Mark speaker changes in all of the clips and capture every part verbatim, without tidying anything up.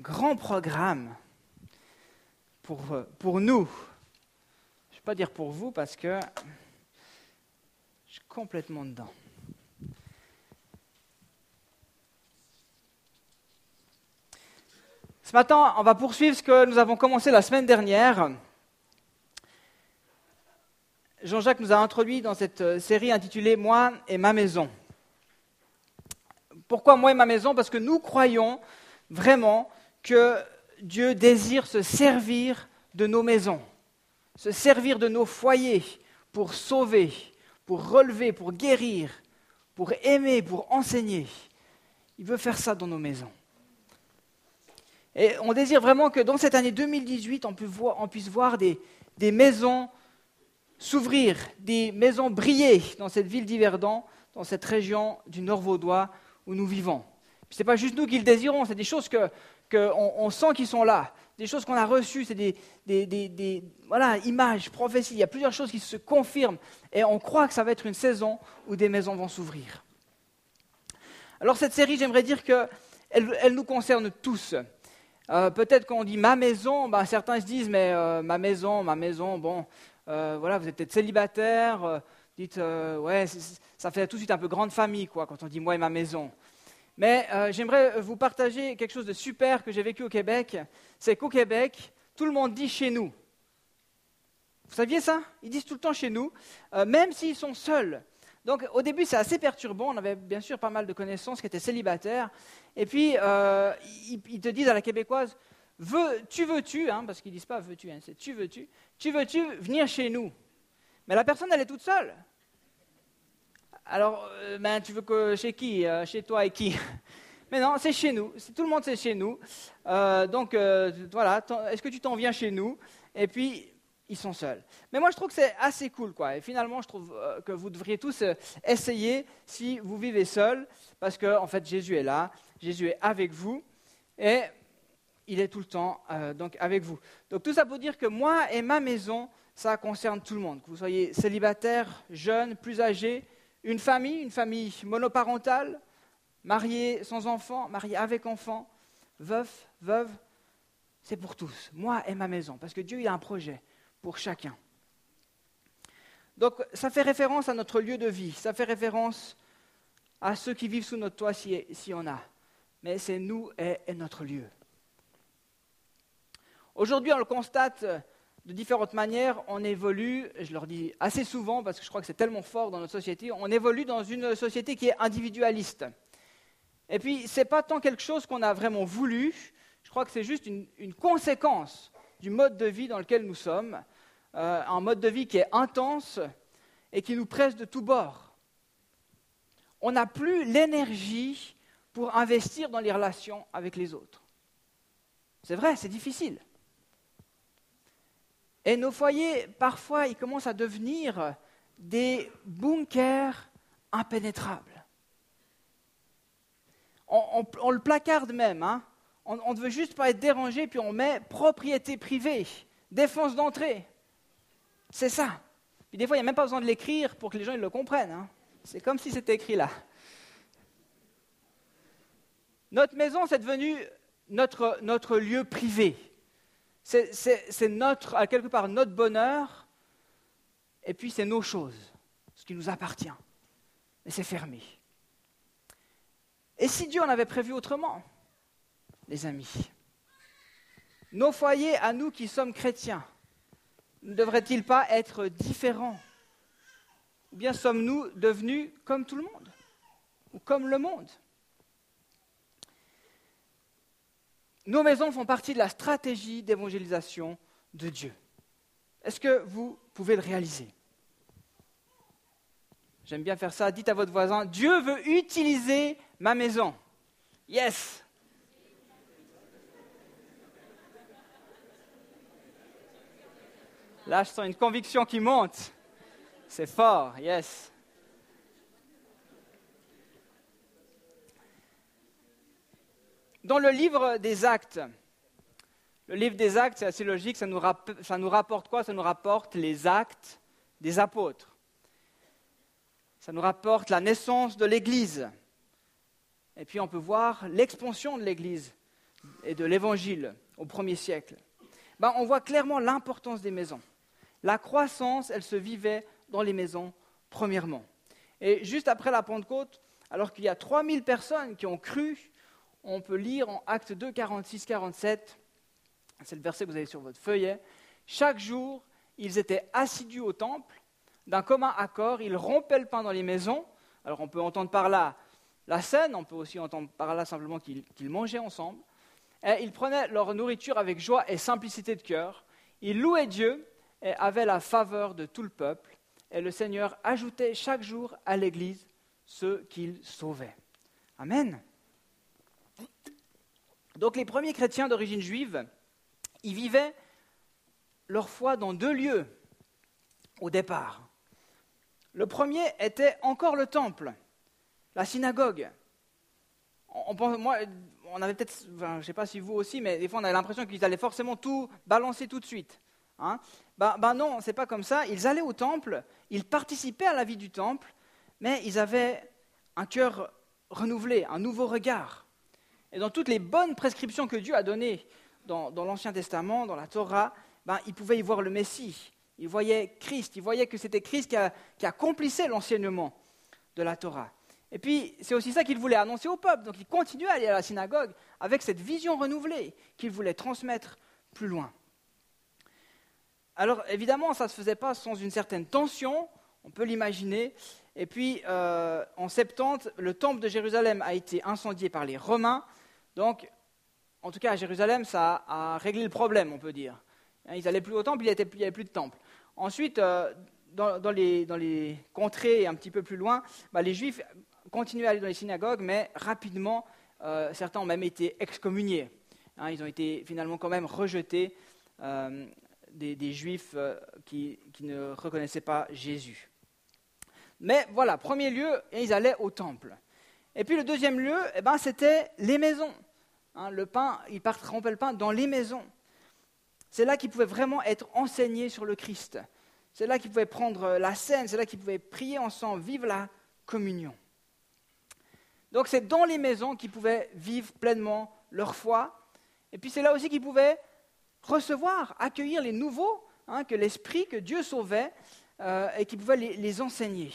Speaker 1: grand programme pour, pour nous. Je ne vais pas dire pour vous parce que je suis complètement dedans. Ce matin, on va poursuivre ce que nous avons commencé la semaine dernière. Jean-Jacques nous a introduit dans cette série intitulée « Moi et ma maison ». Pourquoi moi et ma maison ? Parce que nous croyons vraiment que Dieu désire se servir de nos maisons, se servir de nos foyers pour sauver, pour relever, pour guérir, pour aimer, pour enseigner. Il veut faire ça dans nos maisons. Et on désire vraiment que dans cette année deux mille dix-huit, on puisse voir, on puisse voir des, des maisons s'ouvrir, des maisons briller dans cette ville d'Yverdon, dans cette région du Nord vaudois où nous vivons. Ce n'est pas juste nous qui le désirons, c'est des choses que, que on, on sent qui sont là, des choses qu'on a reçues, c'est des, des, des, des voilà, images, prophéties, il y a plusieurs choses qui se confirment et on croit que ça va être une saison où des maisons vont s'ouvrir. Alors cette série, j'aimerais dire qu'elle elle nous concerne tous. Euh, peut-être quand on dit « ma maison », ben, certains se disent « mais euh, ma maison, ma maison, bon, euh, voilà, vous êtes peut-être célibataire, euh, dites euh, « ouais, ça fait tout de suite un peu grande famille, quoi, quand on dit « moi et ma maison ». Mais euh, j'aimerais vous partager quelque chose de super que j'ai vécu au Québec, c'est qu'au Québec, tout le monde dit « chez nous ». Vous saviez ça ? Ils disent tout le temps « chez nous euh, », même s'ils sont seuls. Donc au début, c'est assez perturbant. On avait bien sûr pas mal de connaissances qui étaient célibataires. Et puis, euh, ils, ils te disent à la québécoise, veux, tu veux-tu, hein, parce qu'ils ne disent pas veux-tu, hein, c'est tu veux-tu, tu veux-tu venir chez nous ? Mais la personne, elle est toute seule. Alors, euh, ben, tu veux que chez qui ? euh, Chez toi et qui ? Mais non, c'est chez nous. C'est, tout le monde, c'est chez nous. Euh, donc, euh, voilà, est-ce que tu t'en viens chez nous ? Et puis, ils sont seuls. Mais moi, je trouve que c'est assez cool, quoi. Et finalement, je trouve euh, que vous devriez tous euh, essayer si vous vivez seuls, parce que, en fait, Jésus est là, Jésus est avec vous, et il est tout le temps euh, donc avec vous. Donc, tout ça pour dire que moi et ma maison, ça concerne tout le monde. Que vous soyez célibataire, jeune, plus âgé, une famille, une famille monoparentale, marié sans enfant, marié avec enfant, veuf, veuve, c'est pour tous. Moi et ma maison, parce que Dieu, il a un projet pour chacun. Donc, ça fait référence à notre lieu de vie, ça fait référence à ceux qui vivent sous notre toit, si, si on a. Mais c'est nous et, et notre lieu. Aujourd'hui, on le constate de différentes manières, on évolue, je leur dis assez souvent, parce que je crois que c'est tellement fort dans notre société, on évolue dans une société qui est individualiste. Et puis, ce n'est pas tant quelque chose qu'on a vraiment voulu, je crois que c'est juste une, une conséquence du mode de vie dans lequel nous sommes, euh, un mode de vie qui est intense et qui nous presse de tous bords. On n'a plus l'énergie pour investir dans les relations avec les autres. C'est vrai, c'est difficile. Et nos foyers, parfois, ils commencent à devenir des bunkers impénétrables. On, on, on le placarde même, hein. On, on ne veut juste pas être dérangé, puis on met propriété privée, défense d'entrée. C'est ça. Puis des fois, il n'y a même pas besoin de l'écrire pour que les gens ils le comprennent. Hein. C'est comme si c'était écrit là. Notre maison, c'est devenu notre, notre lieu privé. C'est, c'est, c'est notre, à quelque part notre bonheur, et puis c'est nos choses, ce qui nous appartient. Mais c'est fermé. Et si Dieu en avait prévu autrement, les amis, nos foyers à nous qui sommes chrétiens, ne devraient-ils pas être différents ? Ou bien sommes-nous devenus comme tout le monde ? Ou comme le monde ? Nos maisons font partie de la stratégie d'évangélisation de Dieu. Est-ce que vous pouvez le réaliser ? J'aime bien faire ça. Dites à votre voisin, Dieu veut utiliser ma maison. Yes ! Là, je sens une conviction qui monte. C'est fort, yes. Dans le livre des Actes, le livre des Actes, c'est assez logique, ça nous, rapp- ça nous rapporte quoi ? Ça nous rapporte les actes des apôtres. Ça nous rapporte la naissance de l'Église. Et puis on peut voir l'expansion de l'Église et de l'Évangile au premier siècle, ben, on voit clairement l'importance des maisons. La croissance, elle se vivait dans les maisons, premièrement. Et juste après la Pentecôte, alors qu'il y a trois mille personnes qui ont cru, on peut lire en Actes deux, quarante-six, quarante-sept, c'est le verset que vous avez sur votre feuillet, « Chaque jour, ils étaient assidus au temple, d'un commun accord, ils rompaient le pain dans les maisons. » Alors on peut entendre par là la scène, on peut aussi entendre par là simplement qu'ils, qu'ils mangeaient ensemble. Et ils prenaient leur nourriture avec joie et simplicité de cœur. Ils louaient Dieu et avaient la faveur de tout le peuple. Et le Seigneur ajoutait chaque jour à l'Église ceux qu'il sauvait. Amen. Donc les premiers chrétiens d'origine juive, ils vivaient leur foi dans deux lieux au départ. Le premier était encore le temple, la synagogue. On, pense, moi, on avait peut-être, enfin, je ne sais pas si vous aussi, mais des fois on avait l'impression qu'ils allaient forcément tout balancer tout de suite. Hein. Ben, ben non, c'est pas comme ça. Ils allaient au temple, ils participaient à la vie du temple, mais ils avaient un cœur renouvelé, un nouveau regard. Et dans toutes les bonnes prescriptions que Dieu a données dans, dans l'Ancien Testament, dans la Torah, ben, ils pouvaient y voir le Messie. Ils voyaient Christ, ils voyaient que c'était Christ qui, a, qui accomplissait l'enseignement de la Torah. Et puis, c'est aussi ça qu'ils voulaient annoncer au peuple. Donc, ils continuaient à aller à la synagogue avec cette vision renouvelée qu'ils voulaient transmettre plus loin. Alors, évidemment, ça ne se faisait pas sans une certaine tension, on peut l'imaginer. Et puis, euh, en soixante-dix, le temple de Jérusalem a été incendié par les Romains. Donc, en tout cas, à Jérusalem, ça a, a réglé le problème, on peut dire. Ils n'allaient plus au temple, il n'y avait plus de temple. Ensuite, euh, dans, dans, les, dans les contrées un petit peu plus loin, bah, les Juifs continuaient à aller dans les synagogues, mais rapidement, euh, certains ont même été excommuniés. Hein, ils ont été finalement quand même rejetés, euh, des, des Juifs euh, qui, qui ne reconnaissaient pas Jésus. Mais voilà, premier lieu, ils allaient au temple. Et puis le deuxième lieu, eh ben, c'était les maisons. Hein, le pain, ils partent tremper le pain dans les maisons. C'est là qu'ils pouvaient vraiment être enseignés sur le Christ. C'est là qu'ils pouvaient prendre la scène, c'est là qu'ils pouvaient prier ensemble, vivre la communion. Donc c'est dans les maisons qu'ils pouvaient vivre pleinement leur foi. Et puis c'est là aussi qu'ils pouvaient recevoir, accueillir les nouveaux, hein, que l'Esprit, que Dieu sauvait, euh, et qu'ils pouvaient les, les enseigner,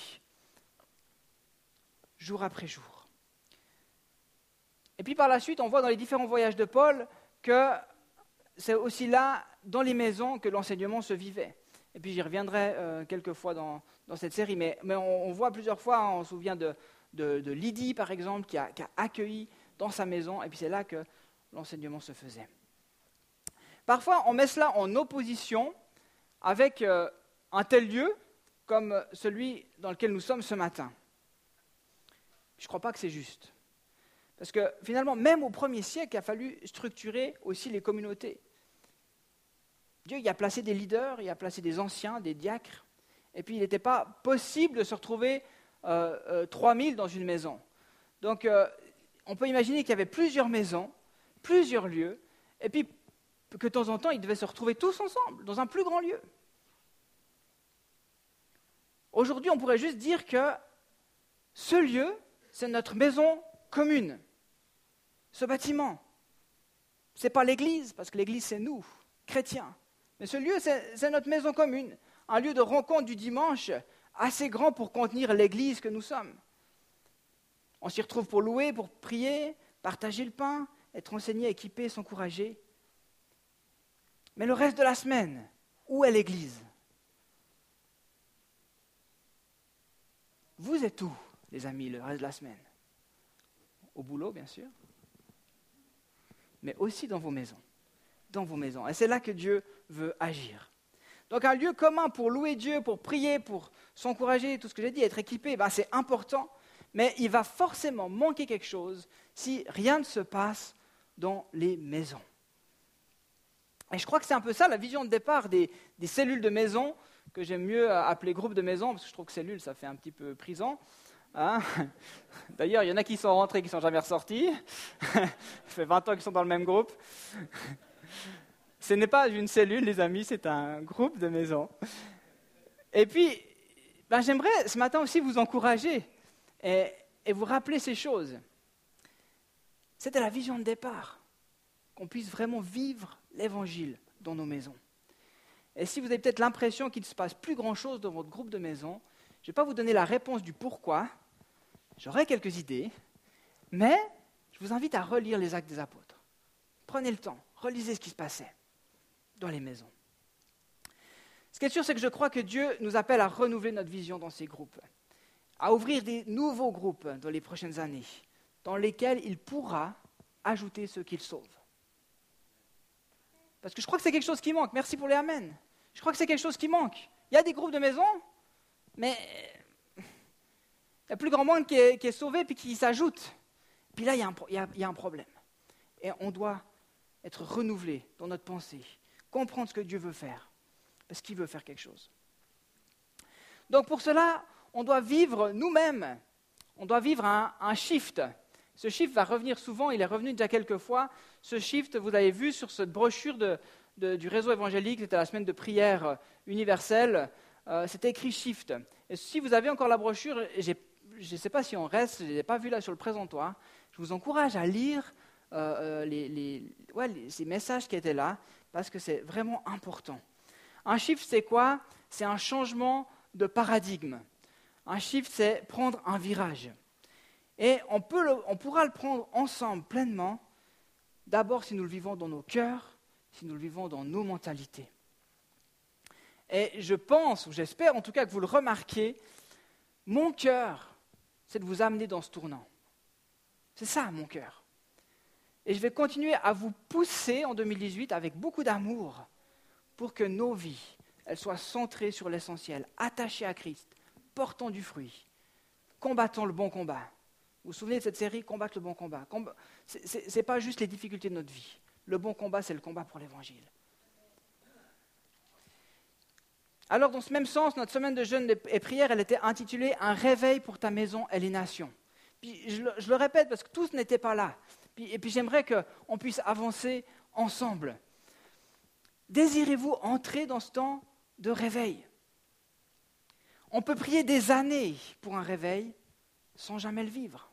Speaker 1: jour après jour. Et puis par la suite, on voit dans les différents voyages de Paul que c'est aussi là, dans les maisons, que l'enseignement se vivait. Et puis j'y reviendrai euh, quelques fois dans, dans cette série, mais, mais on, on voit plusieurs fois, hein, on se souvient de, de, de Lydie, par exemple, qui a, qui a accueilli dans sa maison, et puis c'est là que l'enseignement se faisait. Parfois, on met cela en opposition avec euh, un tel lieu comme celui dans lequel nous sommes ce matin. Je ne crois pas que c'est juste. Parce que finalement, même au premier siècle, il a fallu structurer aussi les communautés. Dieu y a placé des leaders, il a placé des anciens, des diacres, et puis il n'était pas possible de se retrouver euh, euh, trois mille dans une maison. Donc euh, on peut imaginer qu'il y avait plusieurs maisons, plusieurs lieux, et puis que de temps en temps, ils devaient se retrouver tous ensemble, dans un plus grand lieu. Aujourd'hui, on pourrait juste dire que ce lieu, c'est notre maison commune. Ce bâtiment, ce n'est pas l'église, parce que l'église, c'est nous, chrétiens. Mais ce lieu, c'est, c'est notre maison commune, un lieu de rencontre du dimanche assez grand pour contenir l'église que nous sommes. On s'y retrouve pour louer, pour prier, partager le pain, être enseigné, équipé, s'encourager. Mais le reste de la semaine, où est l'église ? Vous êtes où, les amis, le reste de la semaine ? Au boulot, bien sûr, mais aussi dans vos maisons. Dans vos maisons. Et c'est là que Dieu veut agir. Donc un lieu commun pour louer Dieu, pour prier, pour s'encourager, tout ce que j'ai dit, être équipé, ben c'est important, mais il va forcément manquer quelque chose si rien ne se passe dans les maisons. Et je crois que c'est un peu ça la vision de départ des, des cellules de maison, que j'aime mieux appeler groupe de maison, parce que je trouve que cellule, ça fait un petit peu prison. Hein. D'ailleurs, il y en a qui sont rentrés, qui ne sont jamais ressortis. Ça fait vingt ans qu'ils sont dans le même groupe. Ce n'est pas une cellule, les amis, c'est un groupe de maison. Et puis, ben, j'aimerais ce matin aussi vous encourager et, et vous rappeler ces choses. C'était la vision de départ. qu'on puisse vraiment vivre l'évangile dans nos maisons. Et si vous avez peut-être l'impression qu'il ne se passe plus grand-chose dans votre groupe de maison, je ne vais pas vous donner la réponse du pourquoi, j'aurai quelques idées, mais je vous invite à relire les Actes des Apôtres. Prenez le temps, relisez ce qui se passait dans les maisons. Ce qui est sûr, c'est que je crois que Dieu nous appelle à renouveler notre vision dans ces groupes, à ouvrir des nouveaux groupes dans les prochaines années, dans lesquels il pourra ajouter ceux qu'il sauve. Parce que je crois que c'est quelque chose qui manque. Merci pour les amen. Je crois que c'est quelque chose qui manque. Il y a des groupes de maison, mais il y a plus grand monde qui est, qui est sauvé puis qui s'ajoute. Puis là, il y, a un, il, y a, il y a un problème. Et on doit être renouvelé dans notre pensée, comprendre ce que Dieu veut faire, parce qu'il veut faire quelque chose. Donc pour cela, on doit vivre nous-mêmes, on doit vivre un, un shift. Ce shift va revenir souvent, il est revenu déjà quelques fois. Ce shift, vous l'avez vu sur cette brochure de, de, du réseau évangélique, c'était la semaine de prière universelle, euh, c'était écrit shift. Et si vous avez encore la brochure, j'ai, je ne sais pas si on reste, je ne l'ai pas vu là sur le présentoir, je vous encourage à lire euh, les, les, ouais, les, ces messages qui étaient là, parce que c'est vraiment important. Un shift, c'est quoi? C'est un changement de paradigme. Un shift, c'est prendre un virage. Et on, peut le, on pourra le prendre ensemble pleinement, d'abord si nous le vivons dans nos cœurs, si nous le vivons dans nos mentalités. Et je pense, ou j'espère en tout cas que vous le remarquez, mon cœur, c'est de vous amener dans ce tournant. C'est ça, mon cœur. Et je vais continuer à vous pousser en deux mille dix-huit avec beaucoup d'amour pour que nos vies, elles soient centrées sur l'essentiel, attachées à Christ, portant du fruit, combattant le bon combat. Vous vous souvenez de cette série « Combattre le bon combat ». Ce n'est pas juste les difficultés de notre vie. Le bon combat, c'est le combat pour l'Évangile. Alors, dans ce même sens, notre semaine de jeûne et prière, elle était intitulée « Un réveil pour ta maison et les nations ». Puis, je, le, je le répète parce que tous n'étaient pas là. Puis, et puis, j'aimerais qu'on puisse avancer ensemble. Désirez-vous entrer dans ce temps de réveil? On peut prier des années pour un réveil sans jamais le vivre.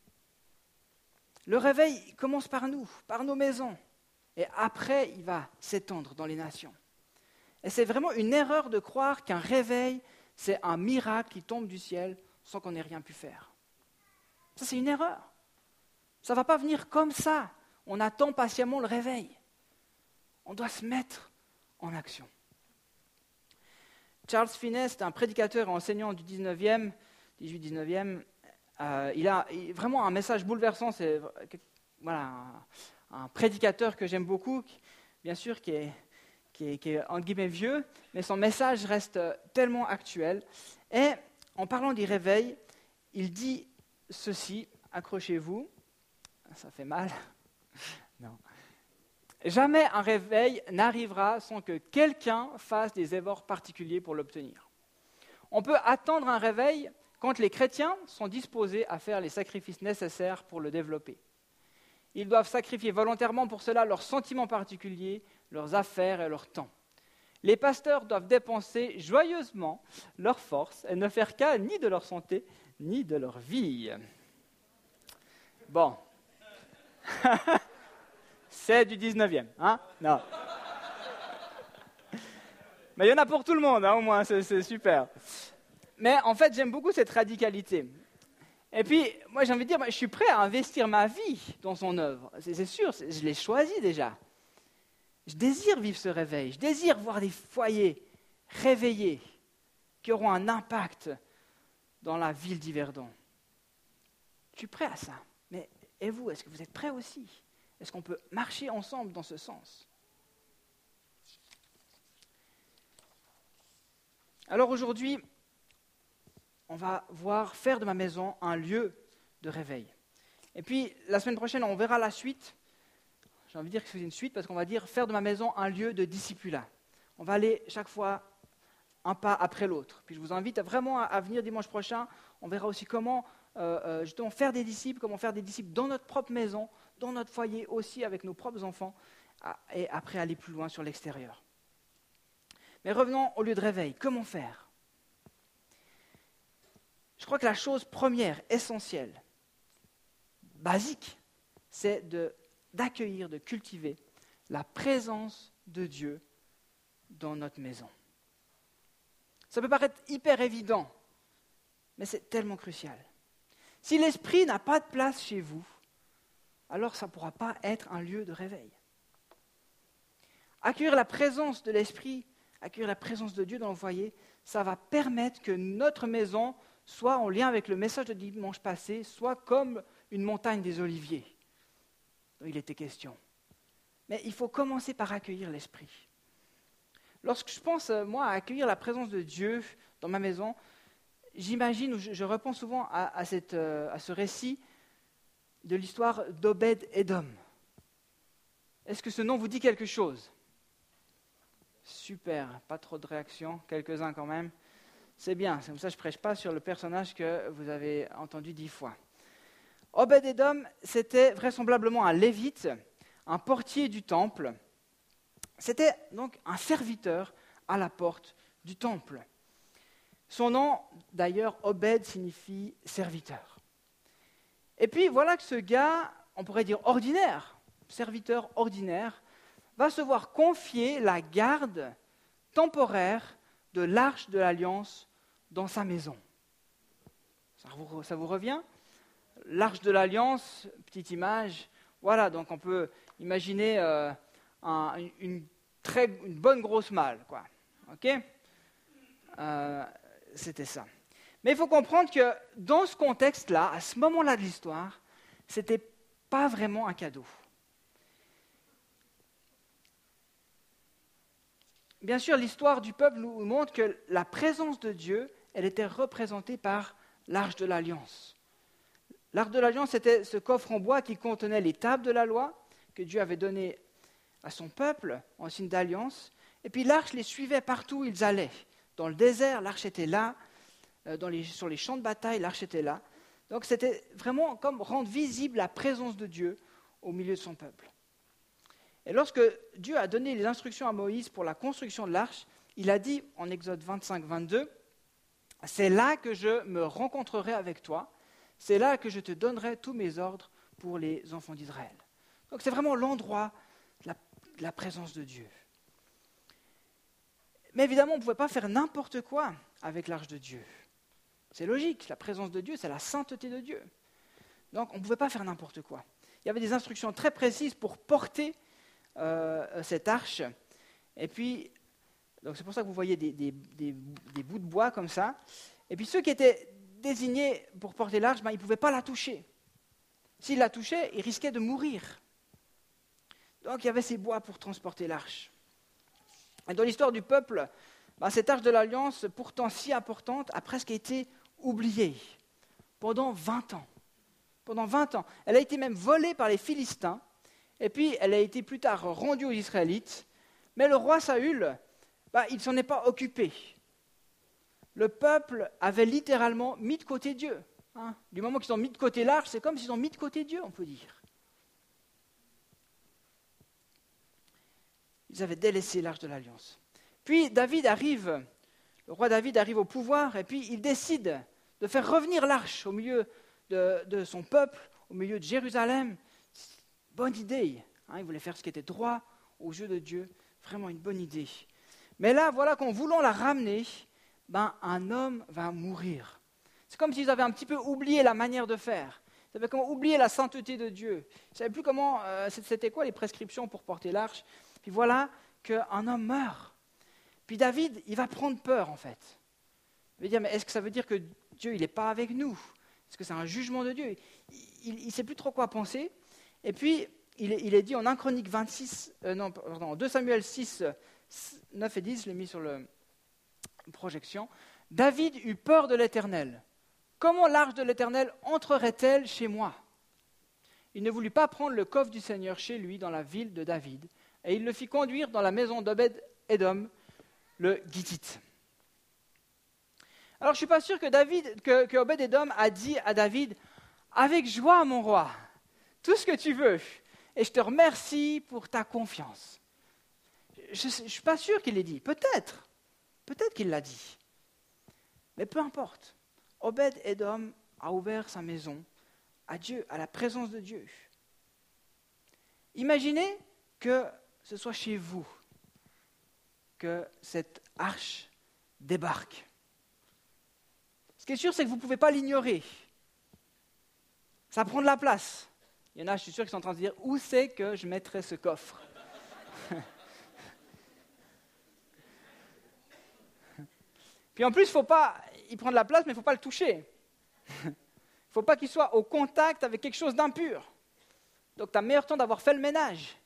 Speaker 1: Le réveil commence par nous, par nos maisons, et après, il va s'étendre dans les nations. Et c'est vraiment une erreur de croire qu'un réveil, c'est un miracle qui tombe du ciel sans qu'on ait rien pu faire. Ça, c'est une erreur. Ça ne va pas venir comme ça. On attend patiemment le réveil. On doit se mettre en action. Charles Finney, c'est un prédicateur et enseignant du dix-neuvième, dix-huit dix-neuvième. Euh, il a il, vraiment un message bouleversant. C'est voilà, un, un prédicateur que j'aime beaucoup, qui, bien sûr, qui est, qui, est, qui est entre guillemets vieux, mais son message reste tellement actuel. Et en parlant du réveil, il dit ceci, accrochez-vous, ça fait mal, non. Jamais un réveil n'arrivera sans que quelqu'un fasse des efforts particuliers pour l'obtenir. On peut attendre un réveil quand les chrétiens sont disposés à faire les sacrifices nécessaires pour le développer. Ils doivent sacrifier volontairement pour cela leurs sentiments particuliers, leurs affaires et leur temps. Les pasteurs doivent dépenser joyeusement leurs forces et ne faire cas ni de leur santé, ni de leur vie. Bon. C'est du dix-neuvième, hein? Non. Mais il y en a pour tout le monde, hein, au moins, c'est, c'est super. Mais en fait, j'aime beaucoup cette radicalité. Et puis, moi, j'ai envie de dire, je suis prêt à investir ma vie dans son œuvre. C'est, c'est sûr, c'est, je l'ai choisi déjà. Je désire vivre ce réveil. Je désire voir des foyers réveillés qui auront un impact dans la ville d'Yverdon. Je suis prêt à ça. Mais et vous, est-ce que vous êtes prêts aussi? Est-ce qu'on peut marcher ensemble dans ce sens? Alors aujourd'hui, on va voir faire de ma maison un lieu de réveil. Et puis, la semaine prochaine, on verra la suite. J'ai envie de dire que c'est une suite parce qu'on va dire faire de ma maison un lieu de discipulat. On va aller chaque fois un pas après l'autre. Puis je vous invite vraiment à, à venir dimanche prochain. On verra aussi comment euh, euh, justement faire des disciples, comment faire des disciples dans notre propre maison, dans notre foyer aussi, avec nos propres enfants, à, et après aller plus loin sur l'extérieur. Mais revenons au lieu de réveil. Comment faire? Je crois que la chose première, essentielle, basique, c'est de d'accueillir, de cultiver la présence de Dieu dans notre maison. Ça peut paraître hyper évident, mais c'est tellement crucial. Si l'esprit n'a pas de place chez vous, alors ça ne pourra pas être un lieu de réveil. Accueillir la présence de l'esprit, accueillir la présence de Dieu dans le foyer, ça va permettre que notre maison soit en lien avec le message de dimanche passé, soit comme une montagne des oliviers dont il était question. Mais il faut commencer par accueillir l'esprit. Lorsque je pense, moi, à accueillir la présence de Dieu dans ma maison, j'imagine, ou je, je repense souvent à, à, cette, euh, à ce récit de l'histoire d'Obed-Édom. Est-ce que ce nom vous dit quelque chose ? Super, pas trop de réactions, quelques-uns quand même. C'est bien, c'est comme ça que je ne prêche pas sur le personnage que vous avez entendu dix fois. Obed-Édom, c'était vraisemblablement un lévite, un portier du temple. C'était donc un serviteur à la porte du temple. Son nom, d'ailleurs, Obed, signifie serviteur. Et puis voilà que ce gars, on pourrait dire ordinaire, serviteur ordinaire, va se voir confier la garde temporaire de l'arche de l'Alliance dans sa maison. Ça vous, ça vous revient ? L'arche de l'Alliance, petite image, voilà, donc on peut imaginer euh, un, une, très, une bonne grosse malle, quoi. Ok ? euh, C'était ça. Mais il faut comprendre que dans ce contexte-là, à ce moment-là de l'histoire, ce n'était pas vraiment un cadeau. Bien sûr, l'histoire du peuple nous montre que la présence de Dieu, elle était représentée par l'arche de l'Alliance. L'arche de l'Alliance, c'était ce coffre en bois qui contenait les tables de la loi que Dieu avait données à son peuple en signe d'alliance. Et puis l'arche les suivait partout où ils allaient. Dans le désert, l'arche était là. Dans les, sur les champs de bataille, l'arche était là. Donc c'était vraiment comme rendre visible la présence de Dieu au milieu de son peuple. Et lorsque Dieu a donné les instructions à Moïse pour la construction de l'arche, il a dit en Exode vingt-cinq, vingt-deux, « C'est là que je me rencontrerai avec toi, c'est là que je te donnerai tous mes ordres pour les enfants d'Israël. » Donc c'est vraiment l'endroit de la, de la présence de Dieu. Mais évidemment, on ne pouvait pas faire n'importe quoi avec l'arche de Dieu. C'est logique, la présence de Dieu, c'est la sainteté de Dieu. Donc on ne pouvait pas faire n'importe quoi. Il y avait des instructions très précises pour porter euh, cette arche. Et puis, donc c'est pour ça que vous voyez des, des, des, des bouts de bois comme ça. Et puis ceux qui étaient désignés pour porter l'arche, ben, ils ne pouvaient pas la toucher. S'ils la touchaient, ils risquaient de mourir. Donc il y avait ces bois pour transporter l'arche. Et dans l'histoire du peuple, ben, cette arche de l'Alliance, pourtant si importante, a presque été oubliée pendant vingt ans. Pendant vingt ans. Elle a été même volée par les Philistins, et puis elle a été plus tard rendue aux Israélites. Mais le roi Saül, ben, il ne s'en est pas occupé. Le peuple avait littéralement mis de côté Dieu. Hein. Du moment qu'ils ont mis de côté l'arche, c'est comme s'ils ont mis de côté Dieu, on peut dire. Ils avaient délaissé l'arche de l'Alliance. Puis David arrive, le roi David arrive au pouvoir, et puis il décide de faire revenir l'arche au milieu de, de son peuple, au milieu de Jérusalem. Bonne idée. Hein, il voulait faire ce qui était droit aux yeux de Dieu. Vraiment une bonne idée. Mais là, voilà qu'en voulant la ramener, ben, un homme va mourir. C'est comme s'ils avaient un petit peu oublié la manière de faire. Ils avaient comment oublié la sainteté de Dieu. Ils ne savaient plus comment, euh, c'était quoi les prescriptions pour porter l'arche. Puis voilà qu'un homme meurt. Puis David, il va prendre peur en fait. Il va dire, mais est-ce que ça veut dire que Dieu, il n'est pas avec nous ? Est-ce que c'est un jugement de Dieu ? Il ne sait plus trop quoi penser. Et puis, il est, il est dit en un Chronique vingt-six, euh, non, pardon, en deux Samuel six, neuf et dix, je l'ai mis sur la projection. David eut peur de l'Éternel. Comment l'arche de l'Éternel entrerait-elle chez moi ? Il ne voulut pas prendre le coffre du Seigneur chez lui dans la ville de David, et il le fit conduire dans la maison d'Obed-Édom, le Gittite. Alors je ne suis pas sûr que, David, que, que Obed-Édom a dit à David, « Avec joie, mon roi, tout ce que tu veux, et je te remercie pour ta confiance. » Je ne suis pas sûr qu'il l'ait dit, peut-être, peut-être qu'il l'a dit. Mais peu importe, Obed-Édom a ouvert sa maison à Dieu, à la présence de Dieu. Imaginez que ce soit chez vous que cette arche débarque. Ce qui est sûr, c'est que vous ne pouvez pas l'ignorer. Ça prend de la place. Il y en a, je suis sûr, qui sont en train de se dire, où c'est que je mettrai ce coffre? Puis en plus, il faut pas, il prend de la place, mais il ne faut pas le toucher. Il ne faut pas qu'il soit au contact avec quelque chose d'impur. Donc tu as meilleur temps d'avoir fait le ménage.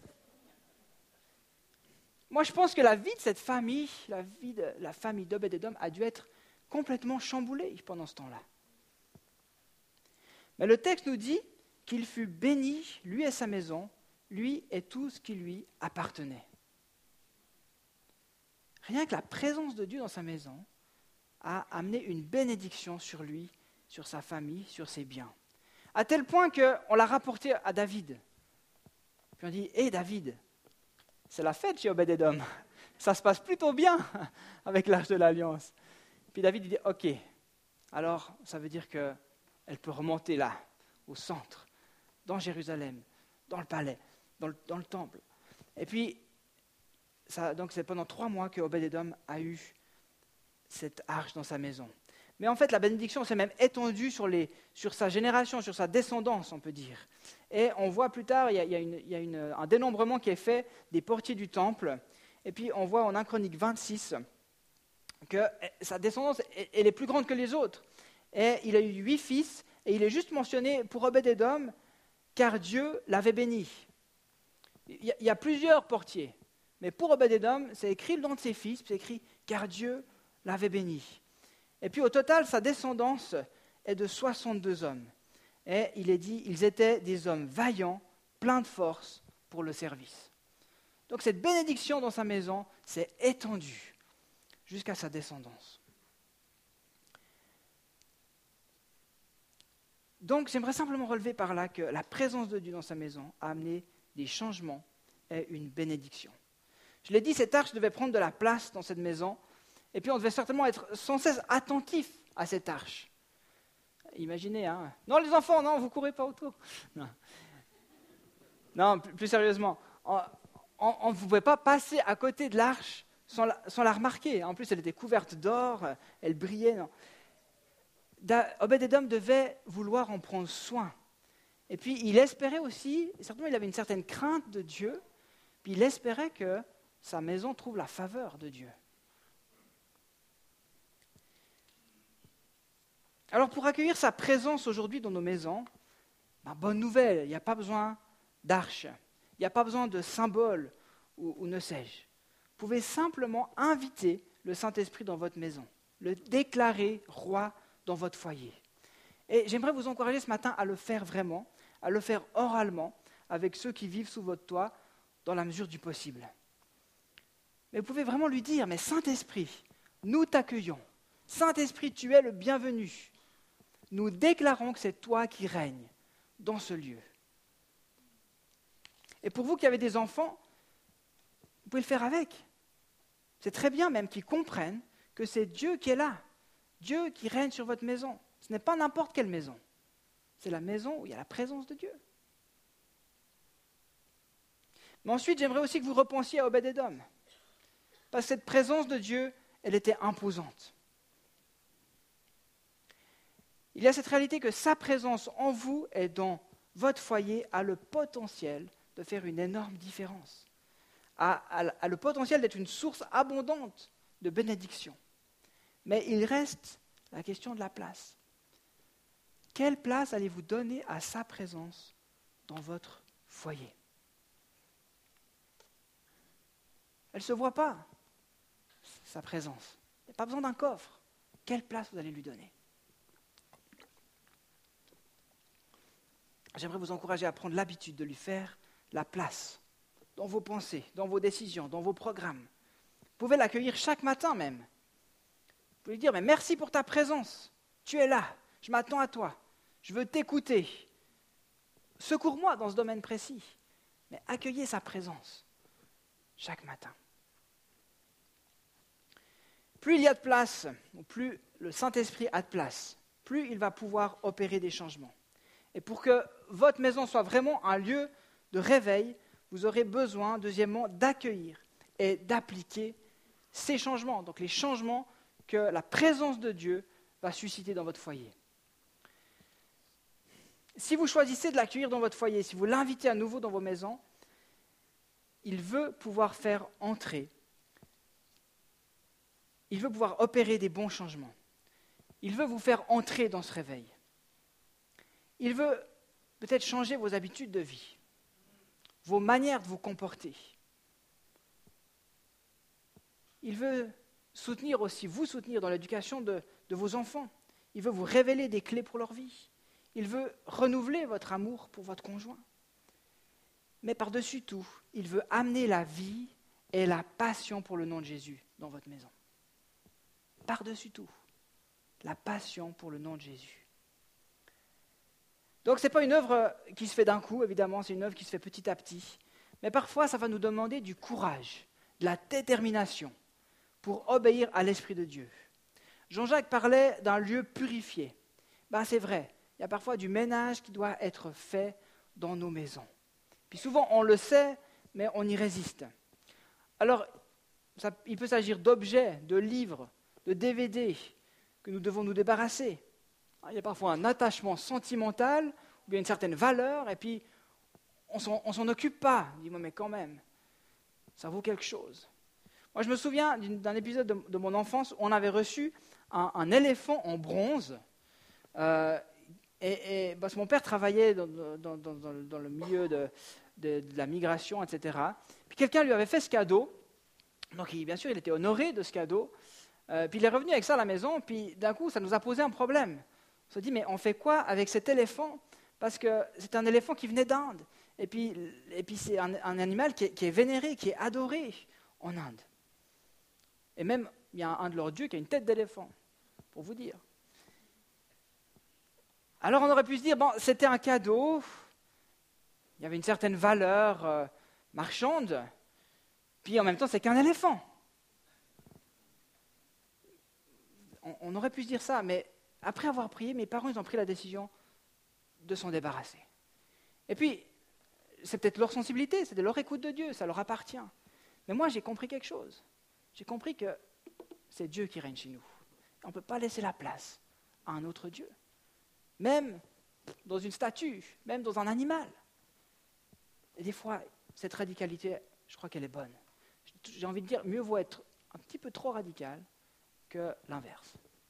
Speaker 1: Moi, je pense que la vie de cette famille, la vie de la famille d'Obed-Édom a dû être complètement chamboulée pendant ce temps-là. Mais le texte nous dit qu'il fut béni, lui et sa maison, lui et tout ce qui lui appartenait. Rien que la présence de Dieu dans sa maison a amené une bénédiction sur lui, sur sa famille, sur ses biens. À tel point qu'on l'a rapporté à David. Puis on dit, hé hey, David, c'est la fête chez Obed-Édom. Ça se passe plutôt bien avec l'Arche de l'Alliance. Puis David il dit, ok, alors ça veut dire qu'elle peut remonter là, au centre, dans Jérusalem, dans le palais, dans le, dans le temple. Et puis, ça, donc c'est pendant trois mois que Obed-Édom a eu cette arche dans sa maison. Mais en fait, la bénédiction s'est même étendue sur, les, sur sa génération, sur sa descendance, on peut dire. Et on voit plus tard, il y a, il y a, une, il y a une, un dénombrement qui est fait des portiers du temple. Et puis, on voit en un Chronique vingt-six que sa descendance, elle est plus grande que les autres. Et il a eu huit fils, et il est juste mentionné pour Obed-Édom, car Dieu l'avait béni. Il y a, il y a plusieurs portiers. Mais pour Obed-Édom, c'est écrit le nom de ses fils, c'est écrit « car Dieu l'avait béni ». Et puis au total, sa descendance est de soixante-deux hommes. Et il est dit, ils étaient des hommes vaillants, pleins de force pour le service. Donc cette bénédiction dans sa maison s'est étendue jusqu'à sa descendance. Donc j'aimerais simplement relever par là que la présence de Dieu dans sa maison a amené des changements et une bénédiction. Je l'ai dit, cette arche devait prendre de la place dans cette maison, et puis on devait certainement être sans cesse attentif à cette arche. Imaginez, hein. Non, les enfants, non, vous ne courez pas autour. Non, non plus, plus sérieusement, on ne pouvait pas passer à côté de l'arche sans la, sans la remarquer. En plus, elle était couverte d'or, elle brillait. Non. Obed-Édom devait vouloir en prendre soin. Et puis, il espérait aussi, certainement, il avait une certaine crainte de Dieu, puis il espérait que sa maison trouve la faveur de Dieu. Alors, pour accueillir sa présence aujourd'hui dans nos maisons, ben, bonne nouvelle, il n'y a pas besoin d'arche, il n'y a pas besoin de symbole ou, ou ne sais-je. Vous pouvez simplement inviter le Saint-Esprit dans votre maison, le déclarer roi dans votre foyer. Et j'aimerais vous encourager ce matin à le faire vraiment, à le faire oralement avec ceux qui vivent sous votre toit dans la mesure du possible. Mais vous pouvez vraiment lui dire, mais Saint-Esprit, nous t'accueillons. Saint-Esprit, tu es le bienvenu. Nous déclarons que c'est toi qui règnes dans ce lieu. Et pour vous qui avez des enfants, vous pouvez le faire avec. C'est très bien même qu'ils comprennent que c'est Dieu qui est là, Dieu qui règne sur votre maison. Ce n'est pas n'importe quelle maison, c'est la maison où il y a la présence de Dieu. Mais ensuite, j'aimerais aussi que vous repensiez à Obed-Édom, parce que cette présence de Dieu, elle était imposante. Il y a cette réalité que sa présence en vous et dans votre foyer a le potentiel de faire une énorme différence, a, a, a le potentiel d'être une source abondante de bénédiction. Mais il reste la question de la place. Quelle place allez-vous donner à sa présence dans votre foyer? Elle ne se voit pas, sa présence. Il n'y a pas besoin d'un coffre. Quelle place vous allez lui donner? J'aimerais vous encourager à prendre l'habitude de lui faire la place dans vos pensées, dans vos décisions, dans vos programmes. Vous pouvez l'accueillir chaque matin même. Vous pouvez lui dire, mais merci pour ta présence. Tu es là, je m'attends à toi. Je veux t'écouter. Secours-moi dans ce domaine précis. Mais accueillez sa présence chaque matin. Plus il y a de place, ou plus le Saint-Esprit a de place, plus il va pouvoir opérer des changements. Et pour que votre maison soit vraiment un lieu de réveil, vous aurez besoin, deuxièmement, d'accueillir et d'appliquer ces changements, donc les changements que la présence de Dieu va susciter dans votre foyer. Si vous choisissez de l'accueillir dans votre foyer, si vous l'invitez à nouveau dans vos maisons, il veut pouvoir faire entrer, il veut pouvoir opérer des bons changements. Il veut vous faire entrer dans ce réveil. Il veut peut-être changer vos habitudes de vie, vos manières de vous comporter. Il veut soutenir aussi, vous soutenir dans l'éducation de, de vos enfants. Il veut vous révéler des clés pour leur vie. Il veut renouveler votre amour pour votre conjoint. Mais par-dessus tout, il veut amener la vie et la passion pour le nom de Jésus dans votre maison. Par-dessus tout, la passion pour le nom de Jésus. Donc ce n'est pas une œuvre qui se fait d'un coup, évidemment, c'est une œuvre qui se fait petit à petit. Mais parfois, ça va nous demander du courage, de la détermination pour obéir à l'Esprit de Dieu. Jean-Jacques parlait d'un lieu purifié. Ben, c'est vrai, il y a parfois du ménage qui doit être fait dans nos maisons. Puis souvent, on le sait, mais on y résiste. Alors, ça, il peut s'agir d'objets, de livres, de D V D que nous devons nous débarrasser. Il y a parfois un attachement sentimental ou bien une certaine valeur, et puis on ne s'en occupe pas. On dit, mais quand même, ça vaut quelque chose. Moi, je me souviens d'un épisode de, de mon enfance où on avait reçu un, un éléphant en bronze. Euh, et, et parce que mon père travaillait dans, dans, dans, dans le milieu de, de, de la migration, et cetera. Puis quelqu'un lui avait fait ce cadeau. Donc, il, bien sûr, il était honoré de ce cadeau. Euh, puis il est revenu avec ça à la maison. Puis d'un coup, ça nous a posé un problème. On se dit, mais on fait quoi avec cet éléphant? Parce que c'est un éléphant qui venait d'Inde. Et puis, et puis c'est un, un animal qui est, qui est vénéré, qui est adoré en Inde. Et même, il y a un, un de leurs dieux qui a une tête d'éléphant, pour vous dire. Alors on aurait pu se dire, bon, c'était un cadeau, il y avait une certaine valeur euh, marchande, puis en même temps, c'est qu'un éléphant. On, on aurait pu se dire ça, mais après avoir prié, mes parents, ils ont pris la décision de s'en débarrasser. Et puis, c'est peut-être leur sensibilité, c'est de leur écoute de Dieu, ça leur appartient. Mais moi, j'ai compris quelque chose. J'ai compris que c'est Dieu qui règne chez nous. On ne peut pas laisser la place à un autre Dieu. Même dans une statue, même dans un animal. Et des fois, cette radicalité, je crois qu'elle est bonne. J'ai envie de dire, mieux vaut être un petit peu trop radical que l'inverse.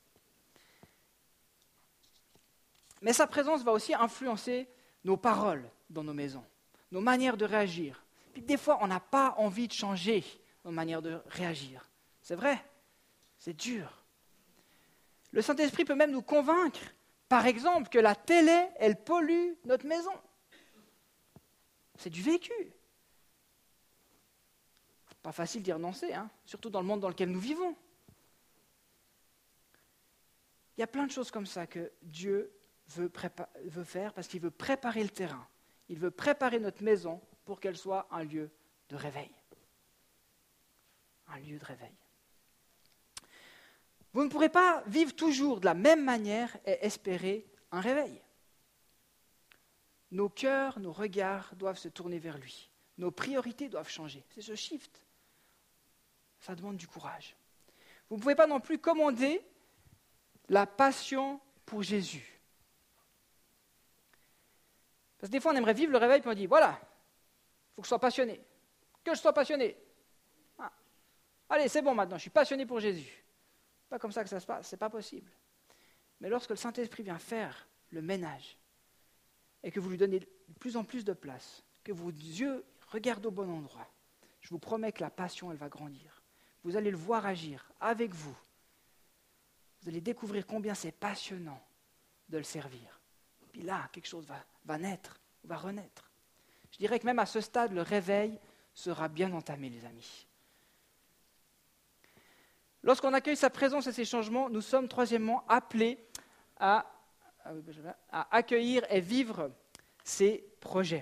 Speaker 1: Mais sa présence va aussi influencer nos paroles dans nos maisons, nos manières de réagir. Puis des fois, on n'a pas envie de changer nos manières de réagir. C'est vrai, c'est dur. Le Saint-Esprit peut même nous convaincre, par exemple, que la télé, elle pollue notre maison. C'est du vécu. Pas facile d'y renoncer, hein, surtout dans le monde dans lequel nous vivons. Il y a plein de choses comme ça que Dieu veut, prépa- veut faire parce qu'il veut préparer le terrain. Il veut préparer notre maison pour qu'elle soit un lieu de réveil. Un lieu de réveil. Vous ne pourrez pas vivre toujours de la même manière et espérer un réveil. Nos cœurs, nos regards doivent se tourner vers lui. Nos priorités doivent changer. C'est ce shift. Ça demande du courage. Vous ne pouvez pas non plus commander la passion pour Jésus. Parce que des fois, on aimerait vivre le réveil, puis on dit, voilà, il faut que je sois passionné. Que je sois passionné. Ah. Allez, c'est bon maintenant, je suis passionné pour Jésus. Pas comme ça que ça se passe, c'est pas possible. Mais lorsque le Saint-Esprit vient faire le ménage, et que vous lui donnez de plus en plus de place, que vos yeux regardent au bon endroit, je vous promets que la passion, elle va grandir. Vous allez le voir agir avec vous. Vous allez découvrir combien c'est passionnant de le servir. Puis là, quelque chose va, va naître, va renaître. Je dirais que même à ce stade, le réveil sera bien entamé, les amis. Lorsqu'on accueille sa présence et ses changements, nous sommes troisièmement appelés à, à accueillir et vivre ses projets.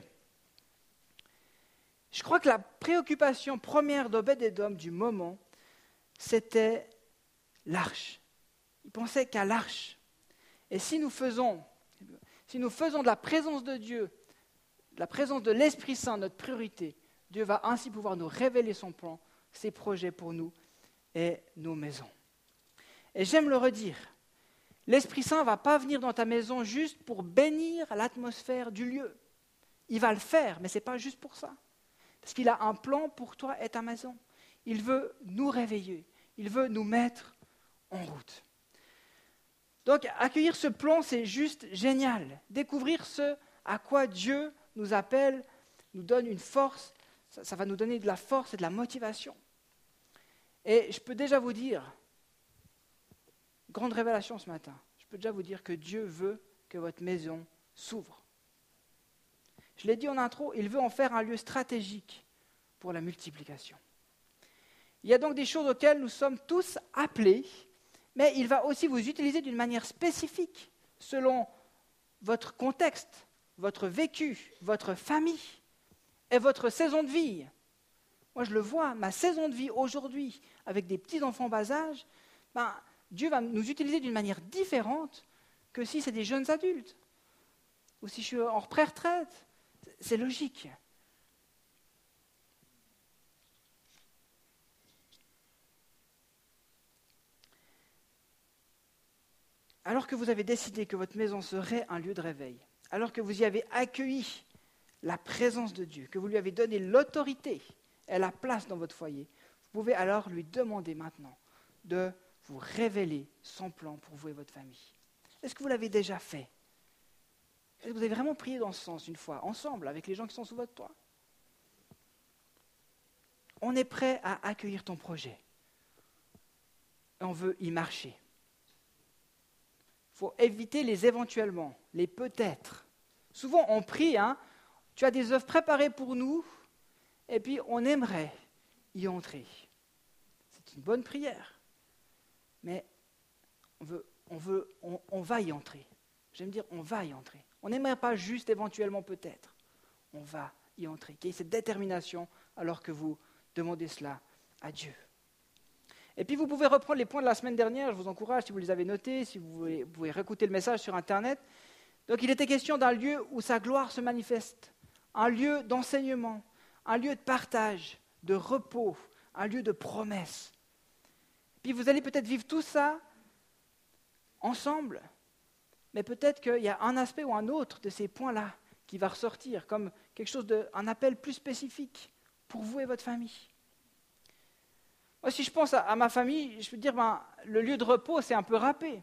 Speaker 1: Je crois que la préoccupation première d'Obed-Édom du moment, c'était l'arche. Il pensait qu'à l'arche. Et si nous faisons, si nous faisons de la présence de Dieu la présence de l'Esprit Saint, notre priorité, Dieu va ainsi pouvoir nous révéler son plan, ses projets pour nous et nos maisons. Et j'aime le redire, l'Esprit Saint ne va pas venir dans ta maison juste pour bénir l'atmosphère du lieu. Il va le faire, mais ce n'est pas juste pour ça. Parce qu'il a un plan pour toi et ta maison. Il veut nous réveiller, il veut nous mettre en route. Donc, accueillir ce plan, c'est juste génial. Découvrir ce à quoi Dieu nous appelle, nous donne une force, ça, ça va nous donner de la force et de la motivation. Et je peux déjà vous dire, grande révélation ce matin, je peux déjà vous dire que Dieu veut que votre maison s'ouvre. Je l'ai dit en intro, il veut en faire un lieu stratégique pour la multiplication. Il y a donc des choses auxquelles nous sommes tous appelés, mais il va aussi vous utiliser d'une manière spécifique, selon votre contexte, votre vécu, votre famille et votre saison de vie. Moi, je le vois, ma saison de vie aujourd'hui, avec des petits-enfants bas âge, ben, Dieu va nous utiliser d'une manière différente que si c'est des jeunes adultes, ou si je suis en pré-retraite. C'est logique. Alors que vous avez décidé que votre maison serait un lieu de réveil, alors que vous y avez accueilli la présence de Dieu, que vous lui avez donné l'autorité et la place dans votre foyer, vous pouvez alors lui demander maintenant de vous révéler son plan pour vous et votre famille. Est-ce que vous l'avez déjà fait? Est-ce que vous avez vraiment prié dans ce sens une fois, ensemble, avec les gens qui sont sous votre toit? On est prêt à accueillir ton projet. Et on veut y marcher. Il faut éviter les éventuellement, les peut-être. Souvent, on prie, hein, tu as des œuvres préparées pour nous, et puis on aimerait y entrer. C'est une bonne prière, mais on, veut, on, veut, on, on va y entrer. J'aime dire, on va y entrer. On n'aimerait pas juste éventuellement peut-être. On va y entrer. Qu'il y ait cette détermination alors que vous demandez cela à Dieu. Et puis vous pouvez reprendre les points de la semaine dernière, je vous encourage si vous les avez notés, si vous voulez, vous pouvez réécouter le message sur Internet. Donc il était question d'un lieu où sa gloire se manifeste, un lieu d'enseignement, un lieu de partage, de repos, un lieu de promesse. Puis vous allez peut-être vivre tout ça ensemble, mais peut-être qu'il y a un aspect ou un autre de ces points-là qui va ressortir comme quelque chose de, un appel plus spécifique pour vous et votre famille. Moi, si je pense à, à ma famille, je peux dire, ben, le lieu de repos, c'est un peu râpé.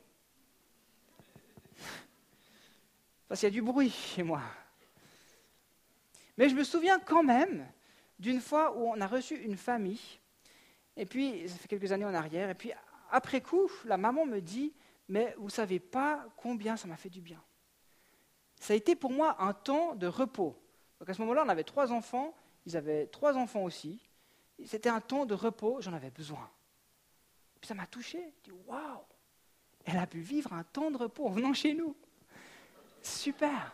Speaker 1: Parce qu'il y a du bruit chez moi. Mais je me souviens quand même d'une fois où on a reçu une famille, et puis, ça fait quelques années en arrière, et puis après coup, la maman me dit, mais vous ne savez pas combien ça m'a fait du bien. Ça a été pour moi un temps de repos. Donc à ce moment-là, on avait trois enfants, ils avaient trois enfants aussi. C'était un temps de repos, j'en avais besoin. Puis ça m'a touché. Je dis, waouh, elle a pu vivre un temps de repos en venant chez nous. Super.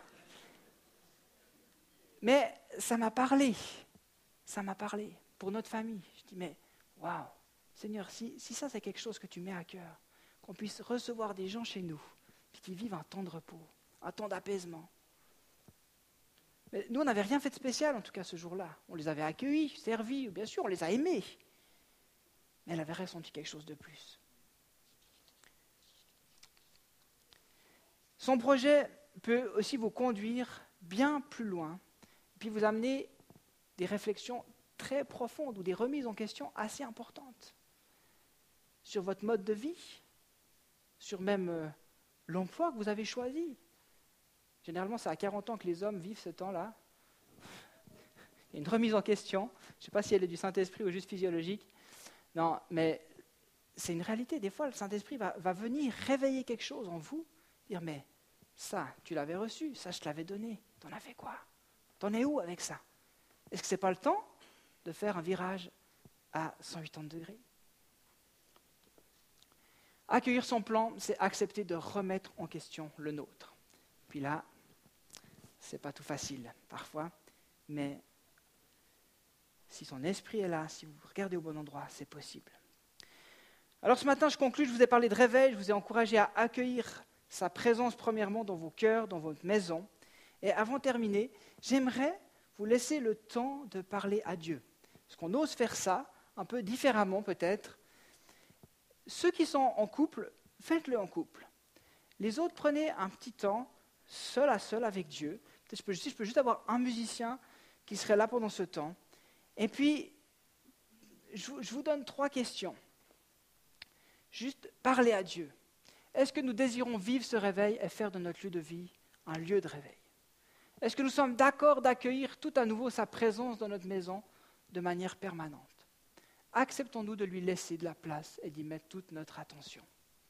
Speaker 1: Mais ça m'a parlé. Ça m'a parlé pour notre famille. Je dis, mais waouh, Seigneur, si, si ça c'est quelque chose que tu mets à cœur, qu'on puisse recevoir des gens chez nous, puis qui vivent un temps de repos, un temps d'apaisement. Mais nous, on n'avait rien fait de spécial, en tout cas, ce jour-là. On les avait accueillis, servis, bien sûr, on les a aimés. Mais elle avait ressenti quelque chose de plus. Son projet peut aussi vous conduire bien plus loin, puis vous amener des réflexions très profondes ou des remises en question assez importantes sur votre mode de vie, sur même euh, l'emploi que vous avez choisi. Généralement, c'est à quarante ans que les hommes vivent ce temps-là. Il y a une remise en question. Je ne sais pas si elle est du Saint-Esprit ou juste physiologique. Non, mais c'est une réalité. Des fois, le Saint-Esprit va, va venir réveiller quelque chose en vous. Dire, mais ça, tu l'avais reçu, ça, je te l'avais donné. T'en as fait quoi? T'en es où avec ça? Est-ce que ce n'est pas le temps de faire un virage à cent quatre-vingts degrés? Accueillir son plan, c'est accepter de remettre en question le nôtre. Puis là, ce n'est pas tout facile parfois, mais si son esprit est là, si vous regardez au bon endroit, c'est possible. Alors ce matin, je conclue, je vous ai parlé de réveil, je vous ai encouragé à accueillir sa présence premièrement dans vos cœurs, dans votre maison. Et avant de terminer, j'aimerais vous laisser le temps de parler à Dieu. Est-ce qu'on ose faire ça, un peu différemment peut-être? Ceux qui sont en couple, faites-le en couple. Les autres, prenez un petit temps, seul à seul avec Dieu. Peut-être je peux, si je peux juste avoir un musicien qui serait là pendant ce temps. Et puis, je, je vous donne trois questions. Juste parler à Dieu. Est-ce que nous désirons vivre ce réveil et faire de notre lieu de vie un lieu de réveil? Est-ce que nous sommes d'accord d'accueillir tout à nouveau sa présence dans notre maison de manière permanente? Acceptons-nous de lui laisser de la place et d'y mettre toute notre attention?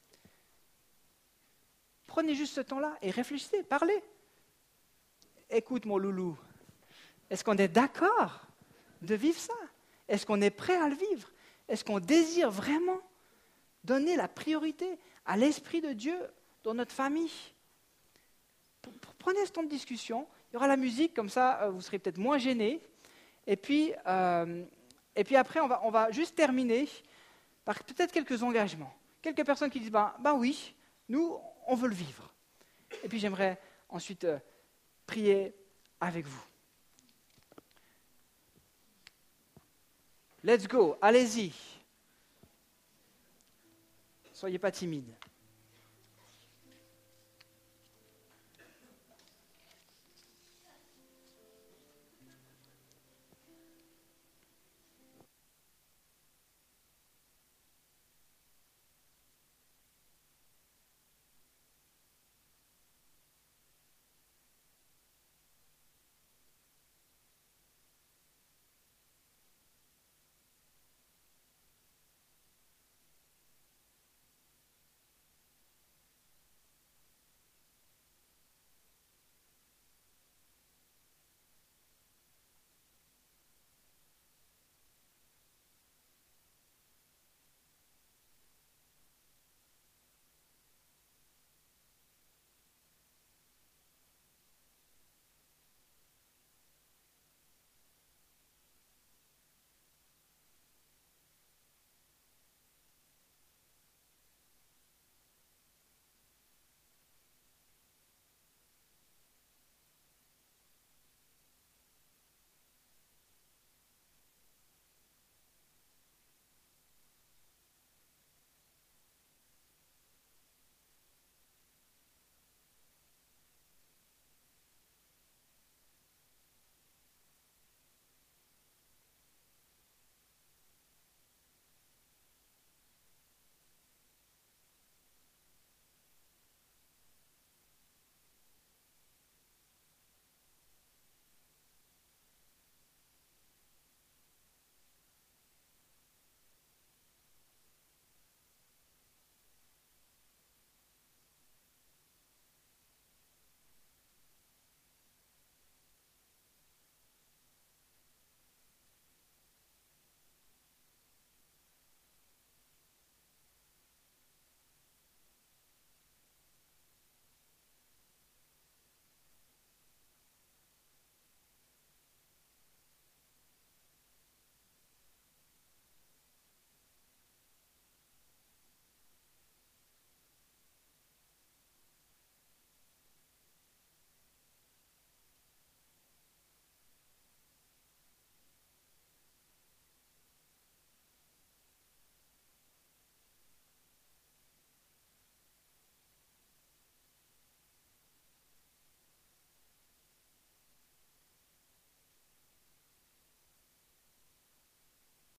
Speaker 1: Prenez juste ce temps-là et réfléchissez, parlez. Écoute mon loulou, est-ce qu'on est d'accord de vivre ça? Est-ce qu'on est prêt à le vivre? Est-ce qu'on désire vraiment donner la priorité à l'Esprit de Dieu dans notre famille? Prenez ce temps de discussion, il y aura la musique, comme ça vous serez peut-être moins gênés. Et puis, euh, et puis après, on va, on va juste terminer par peut-être quelques engagements. Quelques personnes qui disent, ben, ben oui, nous, on veut le vivre. Et puis j'aimerais ensuite euh, prier avec vous. Let's go, allez-y. Soyez pas timides.